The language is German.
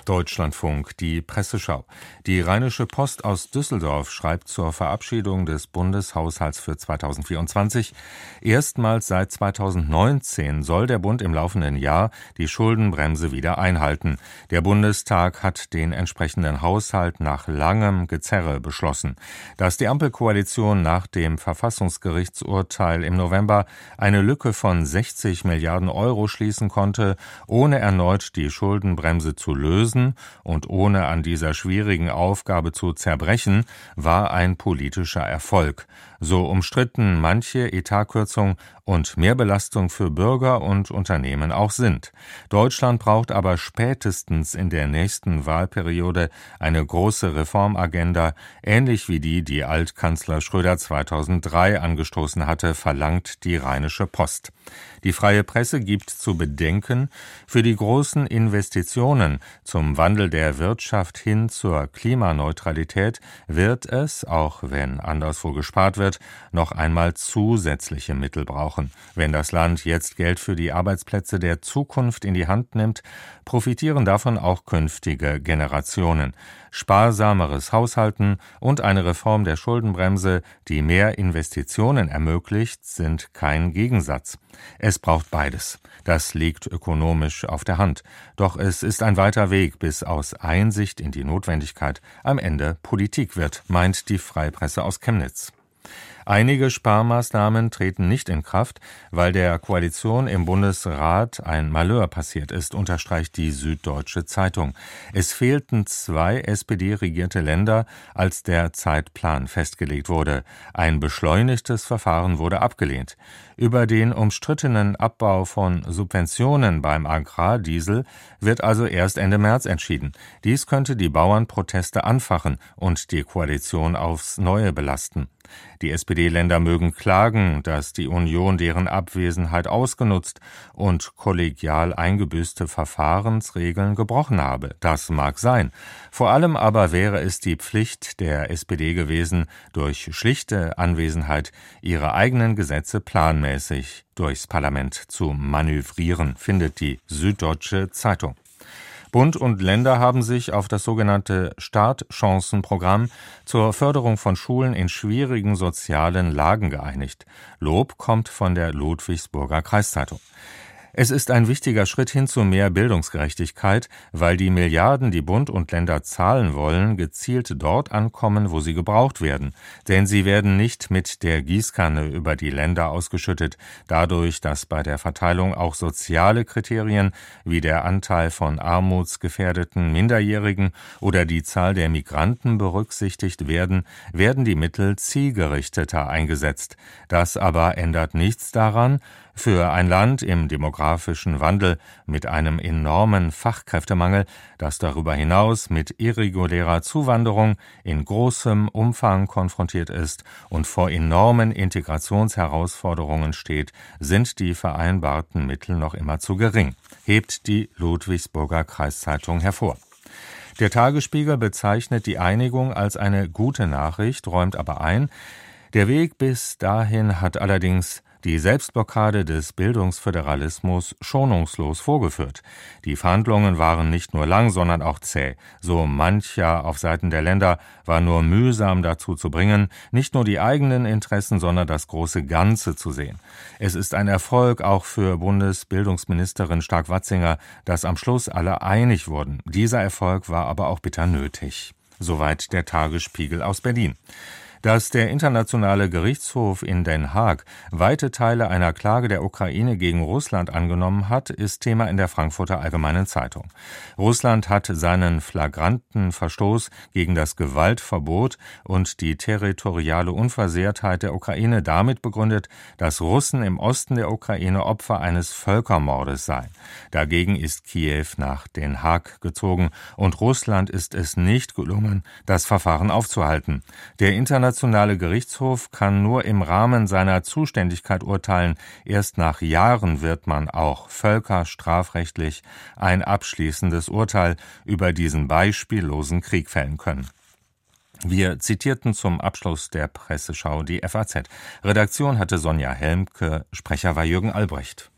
Deutschlandfunk, die Presseschau. Die Rheinische Post aus Düsseldorf schreibt zur Verabschiedung des Bundeshaushalts für 2024: Erstmals seit 2019 soll der Bund im laufenden Jahr die Schuldenbremse wieder einhalten. Der Bundestag hat den entsprechenden Haushalt nach langem Gezerre beschlossen. Dass die Ampelkoalition nach dem Verfassungsgerichtsurteil im November eine Lücke von 60 Milliarden Euro schließen konnte, ohne erneut die Schuldenbremse zu lösen und ohne an dieser schwierigen Aufgabe zu zerbrechen, war ein politischer Erfolg. So umstritten manche Etatkürzung und Mehrbelastung für Bürger und Unternehmen auch sind. Deutschland braucht aber spätestens in der nächsten Wahlperiode eine große Reformagenda, ähnlich wie die Altkanzler Schröder 2003 angestoßen hatte, verlangt die Rheinische Post. Die Freie Presse gibt zu bedenken, für die großen Investitionen zum Wandel der Wirtschaft hin zur Klimaneutralität wird es, auch wenn anderswo gespart wird, noch einmal zusätzliche Mittel brauchen. Wenn das Land jetzt Geld für die Arbeitsplätze der Zukunft in die Hand nimmt, profitieren davon auch künftige Generationen. Sparsameres Haushalten und eine Reform der Schuldenbremse, die mehr Investitionen ermöglicht, sind kein Gegensatz. Es braucht beides. Das liegt ökonomisch auf der Hand. Doch es ist ein weiter Weg, bis aus Einsicht in die Notwendigkeit am Ende Politik wird, meint die Freie Presse aus Chemnitz. Einige Sparmaßnahmen treten nicht in Kraft, weil der Koalition im Bundesrat ein Malheur passiert ist, unterstreicht die Süddeutsche Zeitung. Es fehlten 2 SPD-regierte Länder, als der Zeitplan festgelegt wurde. Ein beschleunigtes Verfahren wurde abgelehnt. Über den umstrittenen Abbau von Subventionen beim Agrardiesel wird also erst Ende März entschieden. Dies könnte die Bauernproteste anfachen und die Koalition aufs Neue belasten. Die SPD-Länder mögen klagen, dass die Union deren Abwesenheit ausgenutzt und kollegial eingebüßte Verfahrensregeln gebrochen habe. Das mag sein. Vor allem aber wäre es die Pflicht der SPD gewesen, durch schlichte Anwesenheit ihre eigenen Gesetze planmäßig durchs Parlament zu manövrieren, findet die Süddeutsche Zeitung. Bund und Länder haben sich auf das sogenannte Startchancenprogramm zur Förderung von Schulen in schwierigen sozialen Lagen geeinigt. Lob kommt von der Ludwigsburger Kreiszeitung. Es ist ein wichtiger Schritt hin zu mehr Bildungsgerechtigkeit, weil die Milliarden, die Bund und Länder zahlen wollen, gezielt dort ankommen, wo sie gebraucht werden. Denn sie werden nicht mit der Gießkanne über die Länder ausgeschüttet, dadurch, dass bei der Verteilung auch soziale Kriterien wie der Anteil von armutsgefährdeten Minderjährigen oder die Zahl der Migranten berücksichtigt werden, werden die Mittel zielgerichteter eingesetzt. Das aber ändert nichts daran, für ein Land im demografischen Wandel mit einem enormen Fachkräftemangel, das darüber hinaus mit irregulärer Zuwanderung in großem Umfang konfrontiert ist und vor enormen Integrationsherausforderungen steht, sind die vereinbarten Mittel noch immer zu gering, hebt die Ludwigsburger Kreiszeitung hervor. Der Tagesspiegel bezeichnet die Einigung als eine gute Nachricht, räumt aber ein, der Weg bis dahin hat allerdings die Selbstblockade des Bildungsföderalismus schonungslos vorgeführt. Die Verhandlungen waren nicht nur lang, sondern auch zäh. So mancher auf Seiten der Länder war nur mühsam dazu zu bringen, nicht nur die eigenen Interessen, sondern das große Ganze zu sehen. Es ist ein Erfolg auch für Bundesbildungsministerin Stark-Watzinger, dass am Schluss alle einig wurden. Dieser Erfolg war aber auch bitter nötig. Soweit der Tagesspiegel aus Berlin. Dass der Internationale Gerichtshof in Den Haag weite Teile einer Klage der Ukraine gegen Russland angenommen hat, ist Thema in der Frankfurter Allgemeinen Zeitung. Russland hat seinen flagranten Verstoß gegen das Gewaltverbot und die territoriale Unversehrtheit der Ukraine damit begründet, dass Russen im Osten der Ukraine Opfer eines Völkermordes seien. Dagegen ist Kiew nach Den Haag gezogen und Russland ist es nicht gelungen, das Verfahren aufzuhalten. Der Internationale Gerichtshof kann nur im Rahmen seiner Zuständigkeit urteilen. Erst nach Jahren wird man auch völkerstrafrechtlich ein abschließendes Urteil über diesen beispiellosen Krieg fällen können. Wir zitierten zum Abschluss der Presseschau die FAZ. Redaktion hatte Sonja Helmke, Sprecher war Jürgen Albrecht.